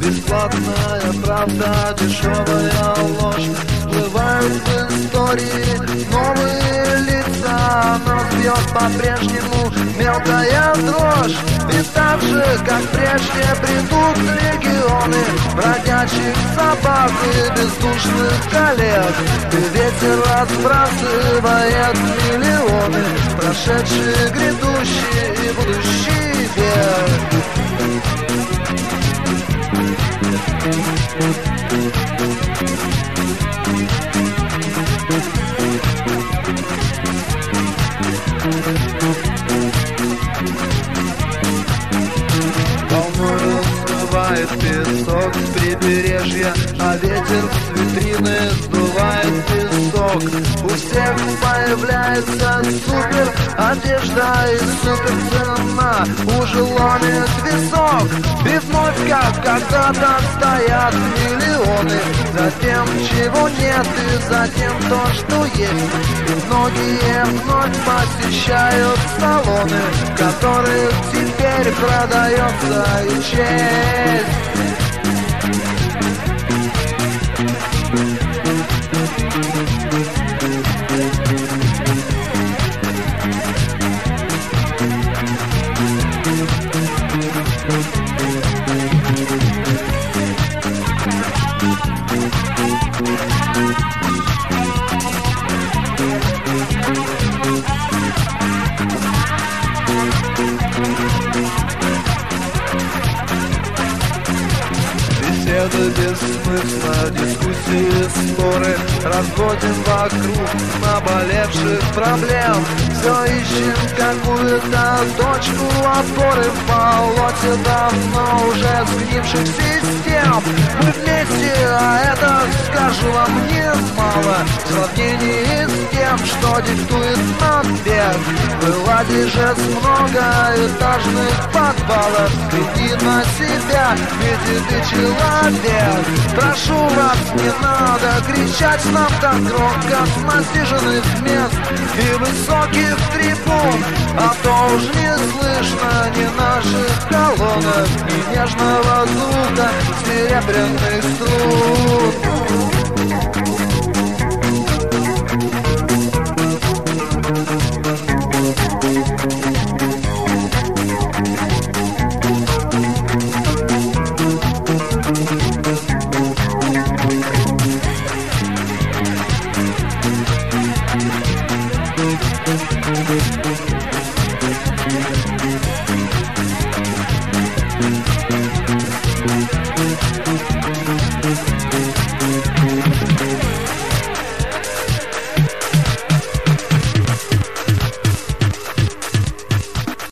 Бесплатная правда, дешевая ложь. Всплывают в истории новые лица, но бьет по-прежнему мелкая дрожь. И так же, как прежде, придут легионы бродячих собак и бездушных коллег. И ветер разбрасывает миллионы, прошедшие, грядущие и будущий век. Волною смывает песок с прибережья, а ветер с витрины сдувает песок. У всех появляется супер одежда и супер цена, уже ломит висок. И вновь, как когда-то, стоят миллионы за тем, чего нет, и за тем, то, что есть. И многие вновь посещают салоны, в которых теперь продается и честь. Беседы без смысла, дискуссии, споры разводим вокруг наболевших проблем. Все ищем какую-то точку опоры в болоте давно уже сгнивших систем. Мы вместе, а это, скажу вам, немало в сравнении с тем, что диктует нам век. Вылазишь же с многоэтажных подвалов, гляди на себя, ведь ты человек. Прошу вас, не надо кричать нам так громко с насиженных мест и высоких трибун, а то уж не слышно ни наших колонок, ни нежного звука серебряных струн.